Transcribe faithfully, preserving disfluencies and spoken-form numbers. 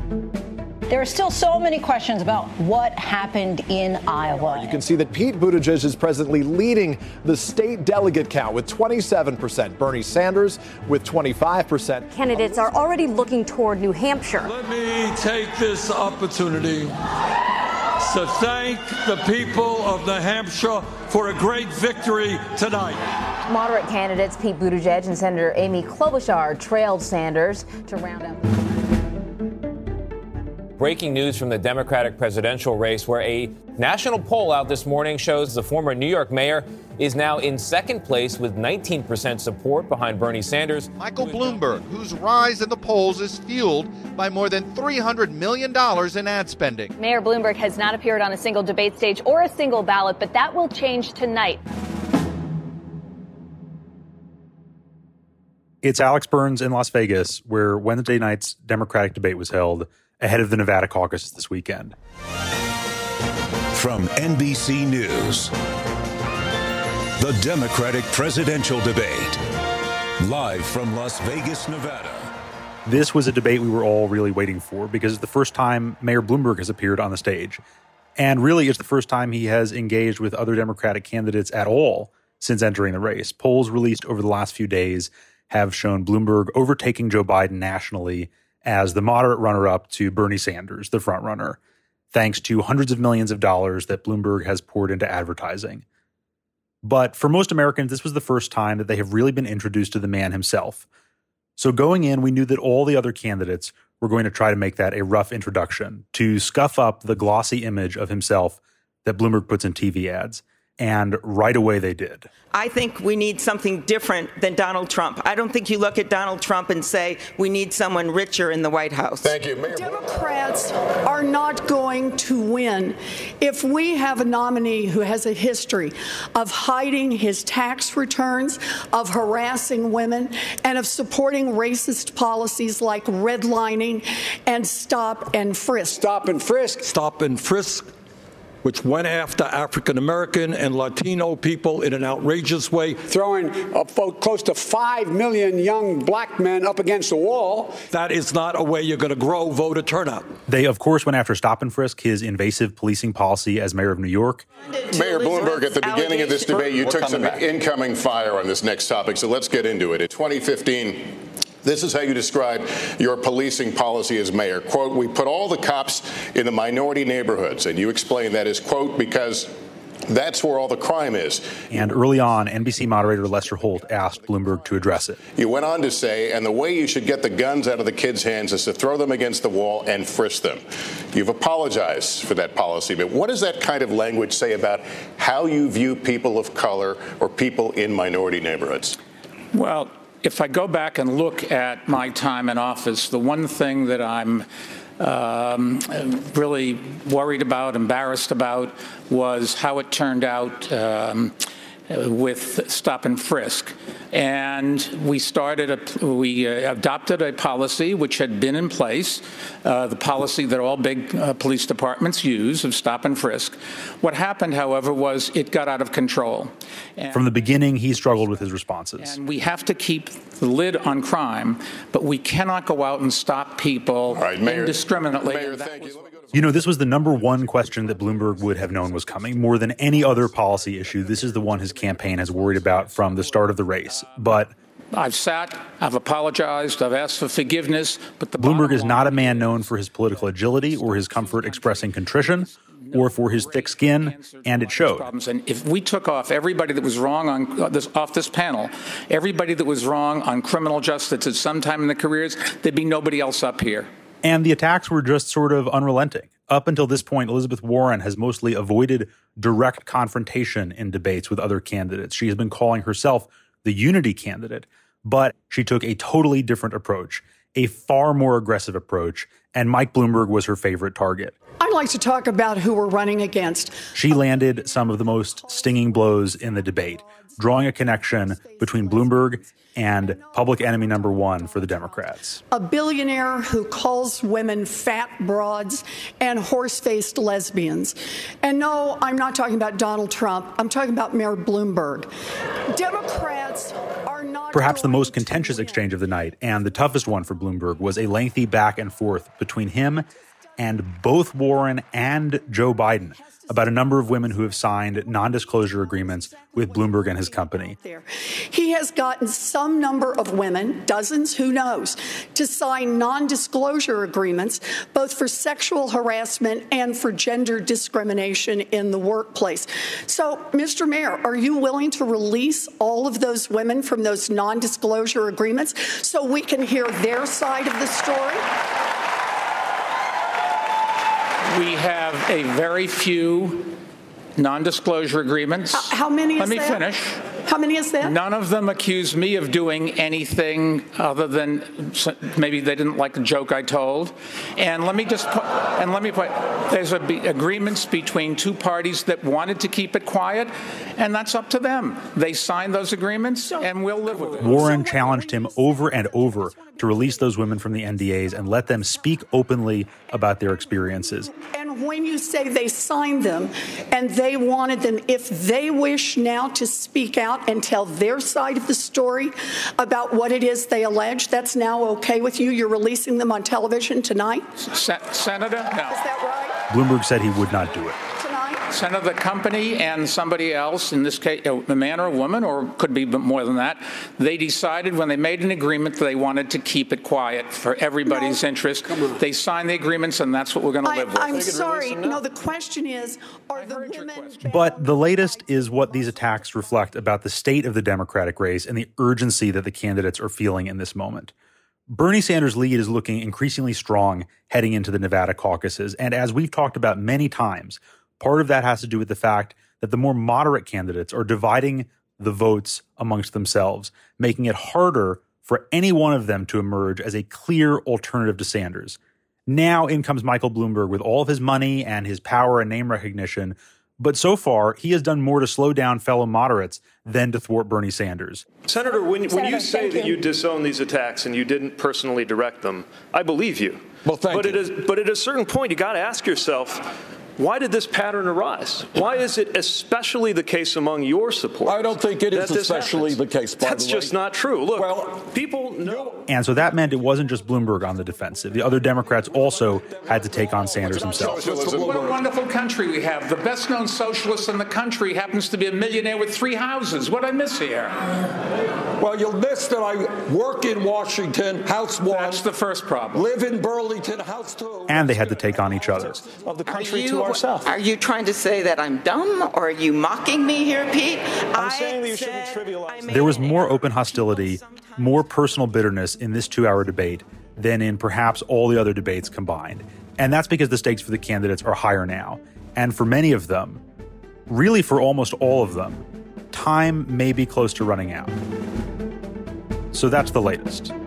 There are still so many questions about what happened in Iowa. You can see that Pete Buttigieg is presently leading the state delegate count with twenty-seven percent. Bernie Sanders with twenty-five percent. Candidates are already looking toward New Hampshire. Let me take this opportunity to thank the people of New Hampshire for a great victory tonight. Moderate candidates Pete Buttigieg and Senator Amy Klobuchar trailed Sanders to round up. Breaking news from the Democratic presidential race, where a national poll out this morning shows the former New York mayor is now in second place with nineteen percent support behind Bernie Sanders. Michael Bloomberg, whose rise in the polls is fueled by more than three hundred million dollars in ad spending. Mayor Bloomberg has not appeared on a single debate stage or a single ballot, but that will change tonight. It's Alex Burns in Las Vegas, where Wednesday night's Democratic debate was held ahead of the Nevada caucus this weekend. From N B C News, the Democratic presidential debate, live from Las Vegas, Nevada. This was a debate we were all really waiting for because it's the first time Mayor Bloomberg has appeared on the stage. And really, it's the first time he has engaged with other Democratic candidates at all since entering the race. Polls released over the last few days have shown Bloomberg overtaking Joe Biden nationally as the moderate runner-up to Bernie Sanders, the frontrunner, thanks to hundreds of millions of dollars that Bloomberg has poured into advertising. But for most Americans, this was the first time that they have really been introduced to the man himself. So going in, we knew that all the other candidates were going to try to make that a rough introduction, to scuff up the glossy image of himself that Bloomberg puts in T V ads. And right away they did. I think we need something different than Donald Trump. I don't think you look at Donald Trump and say we need someone richer in the White House. Thank you, Mayor. Democrats are not going to win if we have a nominee who has a history of hiding his tax returns, of harassing women, and of supporting racist policies like redlining and stop and frisk. Stop and frisk. Stop and frisk, which went after African-American and Latino people in an outrageous way. Throwing uh, close to five million young black men up against the wall. That is not a way you're going to grow voter turnout. They, of course, went after stop and frisk, his invasive policing policy as mayor of New York. Mayor Bloomberg, at the beginning of this debate, you took some incoming fire on this next topic, so let's get into it. In twenty fifteen, this is how you describe your policing policy as mayor. Quote, we put all the cops in the minority neighborhoods. And you explain that as, quote, because that's where all the crime is. And early on, N B C moderator Lester Holt asked Bloomberg to address it. You went on to say, and the way you should get the guns out of the kids' hands is to throw them against the wall and frisk them. You've apologized for that policy. But what does that kind of language say about how you view people of color or people in minority neighborhoods? Well, if I go back and look at my time in office, the one thing that I'm um, really worried about, embarrassed about, was how it turned out um, with stop and frisk. And we started, a, we uh, adopted a policy which had been in place, uh, the policy that all big uh, police departments use of stop and frisk. What happened, however, was it got out of control. And From the beginning, he struggled with his responses. And we have to keep the lid on crime, but we cannot go out and stop people right, Mayor, indiscriminately. Mayor, thank you. You know, this was the number one question that Bloomberg would have known was coming. More than any other policy issue, this is the one his campaign has worried about from the start of the race. But I've sat, I've apologized, I've asked for forgiveness, but the Bloomberg is not a man known for his political agility or his comfort expressing contrition or for his thick skin, and it showed. And if we took off everybody that was wrong on this, off this panel, everybody that was wrong on criminal justice at some time in their careers, there'd be nobody else up here. And the attacks were just sort of unrelenting. Up until this point, Elizabeth Warren has mostly avoided direct confrontation in debates with other candidates. She has been calling herself the unity candidate, but she took a totally different approach, a far more aggressive approach, and Mike Bloomberg was her favorite target. I'd like to talk about who we're running against. She landed some of the most stinging blows in the debate, drawing a connection between Bloomberg and public enemy number one for the Democrats. A billionaire who calls women fat broads and horse-faced lesbians. And no, I'm not talking about Donald Trump. I'm talking about Mayor Bloomberg. Democrats are not Perhaps the most contentious exchange of the night, and the toughest one for Bloomberg, was a lengthy back and forth between him and both Warren and Joe Biden about a number of women who have signed non-disclosure agreements with Bloomberg and his company. He has gotten some number of women, dozens, who knows, to sign non-disclosure agreements, both for sexual harassment and for gender discrimination in the workplace. So, Mister Mayor, are you willing to release all of those women from those non-disclosure agreements so we can hear their side of the story? We have a very few non-disclosure agreements. Uh, how many is Let me that? finish. How many is that? None of them accuse me of doing anything other than maybe they didn't like the joke I told. And let me just put, and let me put, there's a be, agreements between two parties that wanted to keep it quiet, and that's up to them. They signed those agreements, and we'll live with it. Warren challenged him over and over to release those women from the N D As and let them speak openly about their experiences. And when you say they signed them and they wanted them, if they wish now to speak out and tell their side of the story about what it is they allege, that's now okay with you? You're releasing them on television tonight? Se- Senator? No. Is that right? Bloomberg said he would not do it. Senator, the company and somebody else, in this case, a man or a woman, or could be more than that, they decided when they made an agreement that they wanted to keep it quiet for everybody's no. interest. They signed the agreements, and that's what we're going to live with. I'm sorry. No, the question is, are the women... But the latest is what these attacks reflect about the state of the Democratic race and the urgency that the candidates are feeling in this moment. Bernie Sanders' lead is looking increasingly strong heading into the Nevada caucuses, and as we've talked about many times, part of that has to do with the fact that the more moderate candidates are dividing the votes amongst themselves, making it harder for any one of them to emerge as a clear alternative to Sanders. Now in comes Michael Bloomberg with all of his money and his power and name recognition, but so far he has done more to slow down fellow moderates than to thwart Bernie Sanders. Senator, when, when you say that you disown these attacks and you didn't personally direct them, I believe you. Well, thank but you. It is, but at a certain point, you got to ask yourself, why did this pattern arise? Why is it especially the case among your supporters? I don't think it is especially the case, by That's the way. just not true. Look, well, people know. And so that meant it wasn't just Bloomberg on the defensive. The other Democrats also had to take on Sanders himself. What a wonderful country we have. The best-known socialist in the country happens to be a millionaire with three houses. What did I miss here? Well, you'll miss that I work in Washington, House one. That's the first problem. Live in Burlington, House two. And they had to take on each other. Of the country you, to ourselves. Are you trying to say that I'm dumb, or are you mocking me here, Pete? I'm I saying that you shouldn't trivialize. There was more open hostility, more personal bitterness in this two-hour debate than in perhaps all the other debates combined. And that's because the stakes for the candidates are higher now. And for many of them, really for almost all of them, time may be close to running out. So that's the latest.